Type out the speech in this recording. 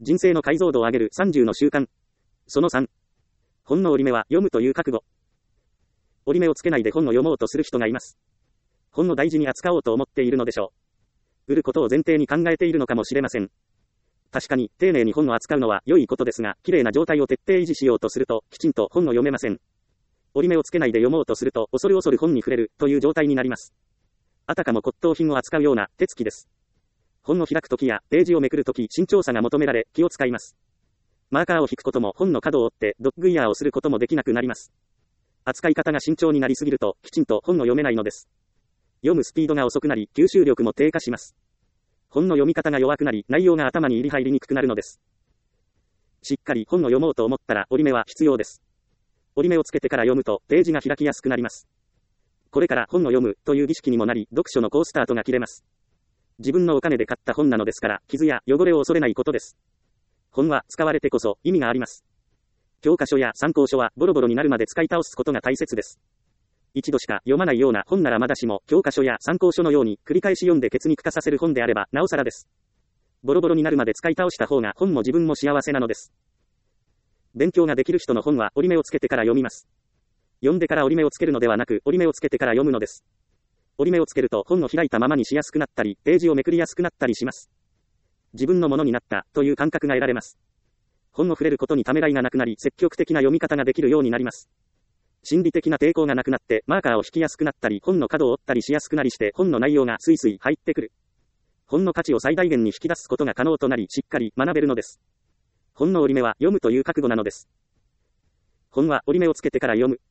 人生の解像度を上げる30の習慣。その3。本の折り目は読むという覚悟。折り目をつけないで本を読もうとする人がいます。本を大事に扱おうと思っているのでしょう。売ることを前提に考えているのかもしれません。確かに、丁寧に本を扱うのは良いことですが、綺麗な状態を徹底維持しようとすると、きちんと本を読めません。折り目をつけないで読もうとすると、恐る恐る本に触れるという状態になります。あたかも骨董品を扱うような手つきです。本を開くときやページをめくるとき、慎重さが求められ、気を使います。マーカーを引くことも本の角を折ってドッグイヤーをすることもできなくなります。扱い方が慎重になりすぎると、きちんと本を読めないのです。読むスピードが遅くなり、吸収力も低下します。本の読み方が弱くなり、内容が頭に入りにくくなるのです。しっかり本を読もうと思ったら折り目は必要です。折り目をつけてから読むと、ページが開きやすくなります。これから本を読むという儀式にもなり、読書の好スタートが切れます。自分のお金で買った本なのですから、傷や汚れを恐れないことです。本は使われてこそ意味があります。教科書や参考書はボロボロになるまで使い倒すことが大切です。一度しか読まないような本ならまだしも、教科書や参考書のように繰り返し読んで血肉化させる本であれば、なおさらです。ボロボロになるまで使い倒した方が本も自分も幸せなのです。勉強ができる人の本は折り目をつけてから読みます。読んでから折り目をつけるのではなく、折り目をつけてから読むのです。折り目をつけると本を開いたままにしやすくなったり、ページをめくりやすくなったりします。自分のものになったという感覚が得られます。本を触れることにためらいがなくなり、積極的な読み方ができるようになります。心理的な抵抗がなくなって、マーカーを引きやすくなったり、本の角を折ったりしやすくなりして、本の内容がスイスイ入ってくる。本の価値を最大限に引き出すことが可能となり、しっかり学べるのです。本の折り目は読むという覚悟なのです。本は折り目をつけてから読む。